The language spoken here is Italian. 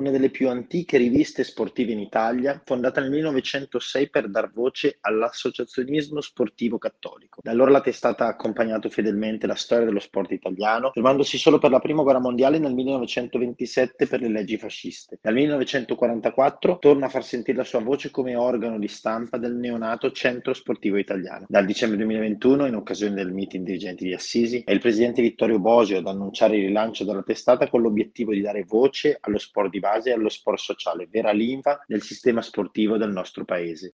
una delle più antiche riviste sportive in Italia, fondata nel 1906 per dar voce all'associazionismo sportivo cattolico. Da allora la testata ha accompagnato fedelmente la storia dello sport italiano, fermandosi solo per la Prima Guerra Mondiale nel 1927 per le leggi fasciste. Dal 1944 torna a far sentire la sua voce come organo di stampa del neonato Centro Sportivo Italiano. Dal dicembre 2021, in occasione del meeting dirigenti di Assisi, è il presidente Vittorio Bosio ad annunciare il rilancio della testata con l'obiettivo di dare voce allo sport di base e allo sport sociale, vera linfa del sistema sportivo del nostro paese.